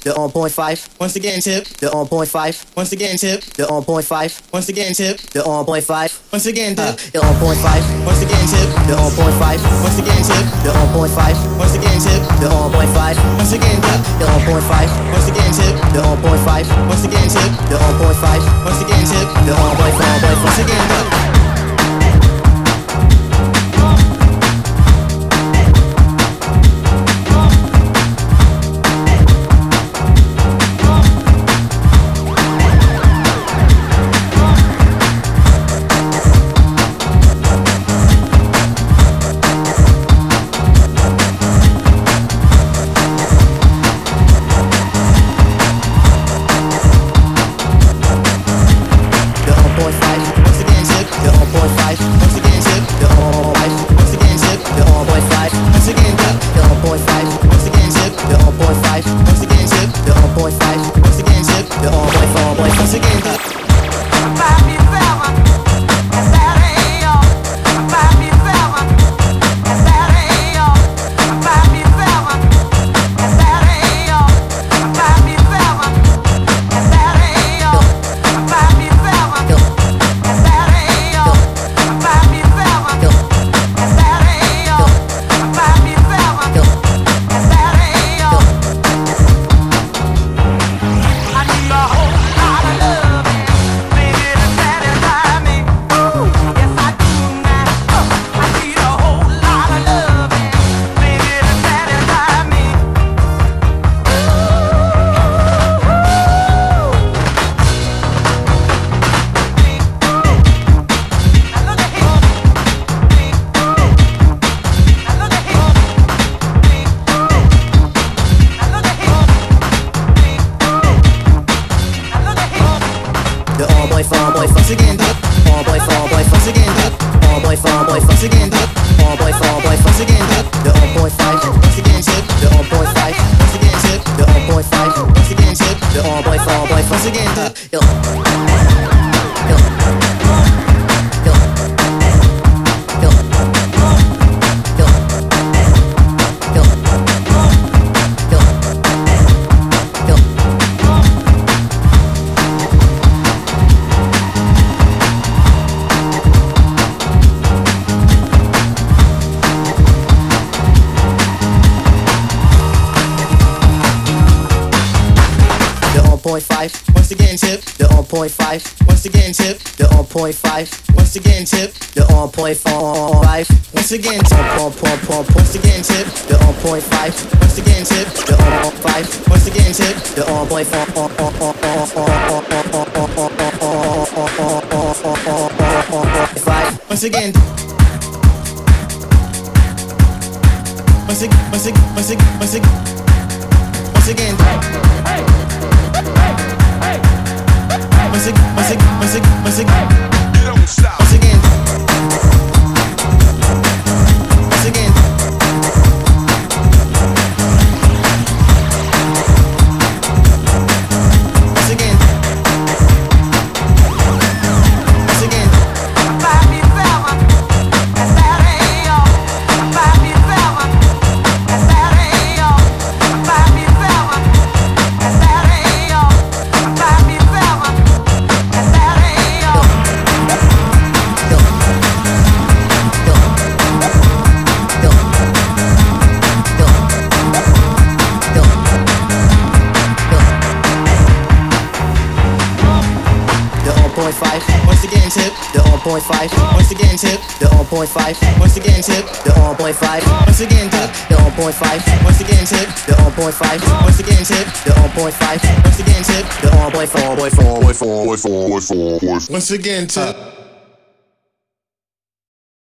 the on point five. Once again tip, the on point five. Once again tip, the on point five. Once again tip, the on point five. Once again tip, the on point five. Once again tip, the on point five. Once again tip, the on point five. Once again tip, the on point five. Once again tip, the on point five. Once again tip, the on point five. Once again tip, the on point five. Once again tip, the on point five. Once again tip. Once again tip, the on point five. Once again tip, the on point five. Once again tip, the on point five. Once again tip, once again tip, the on point five. Once again tip, the on five. Once again tip, the on point five. Once again. Once again. Once again. You don't stop. Once again. Once again. Once again. Once again. Once again tip, the on point five. Once again tip, the on point five. Once again tip, the on point five. Once again tip, the on point five. Once again tip, the on point five. Once again tip, the on point five. Once again tip, the on point four. Once again tip.